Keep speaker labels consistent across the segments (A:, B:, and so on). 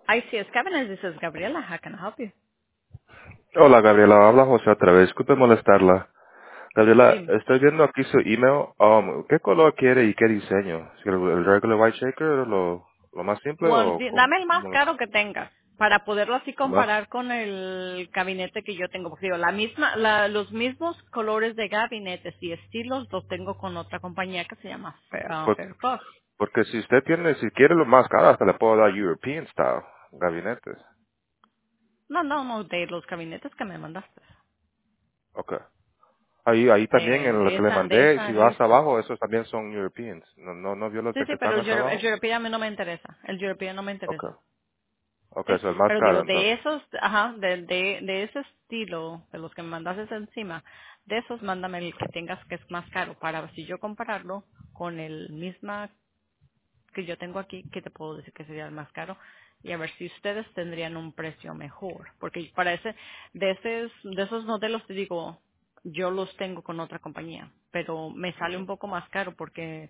A: ICS Cabinets, this is Gabriela. How can I help you?
B: Hola Gabriela, habla José otra vez. Disculpe molestarla. Gabriela,
A: Dime.
B: estoy viendo aquí su email. ¿Qué color quiere y qué diseño? ¿Si ¿El regular white shaker, lo más simple
A: Well,
B: o
A: dame el más
B: cómo
A: caro que tengas para poderlo así
B: lo más?
A: comparar con el gabinete que yo tengo. Porque digo, los mismos colores de gabinetes y estilos los tengo con otra compañía que se llama
B: Por-
A: Fairfox.
B: porque si quiere lo más caro, hasta le puedo dar European style gabinetes.
A: No, de los gabinetes que me mandaste.
B: Okay. Ahí también en lo que le
A: De
B: mandé,
A: esa
B: si vas
A: lista.
B: abajo, esos también son Europeans. No vio los
A: Sí,
B: que
A: sí,
B: están
A: pero
B: más
A: el
B: abajo.
A: European a mí no me interesa. El European no me
B: Okay.
A: interesa.
B: Okay,
A: ¿Sí?
B: eso es el más
A: Pero
B: caro
A: digo, de
B: entonces.
A: esos, de ese estilo, de los que me mandaste encima, de esos mándame el que tengas que es más caro, para si yo compararlo con el misma que yo tengo aquí, que te puedo decir que sería el más caro, y a ver si ustedes tendrían un precio mejor. Porque para de esos modelos te digo, yo los tengo con otra compañía, pero me sale un
B: Ujú.
A: poco más caro porque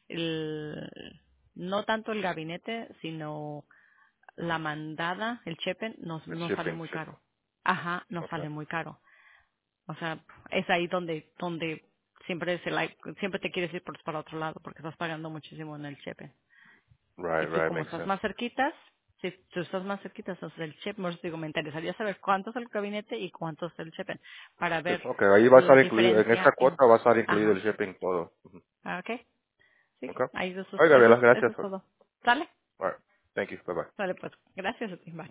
A: no tanto el gabinete, sino la mandada, el chepen,
B: El
A: nos sale
B: shipping,
A: muy
B: shipping.
A: caro. Ajá, nos
B: Okay.
A: sale muy caro. O sea, es ahí donde siempre te quieres ir para otro lado, porque estás pagando muchísimo en el chepen. Y si
B: Right,
A: como
B: makes
A: estás
B: sense.
A: más cerquitas, si tú estás más cerquitas, entonces el chepen, pues digo, me interesaría saber cuánto es el gabinete y cuánto es el chepen, para
B: Sí,
A: ver
B: ok, ahí va a
A: la
B: estar incluido, en esa
A: diferencia en,
B: cuota va a estar incluido el
A: ajá,
B: shipping todo. Ujú.
A: ah, ok, sí,
B: Ok.
A: ahí
B: Ay, Gabriela,
A: eso
B: gracias.
A: es todo. ¿Sale?
B: All right. Thank you. Bye bye.
A: Sale pues, gracias a ti, bye.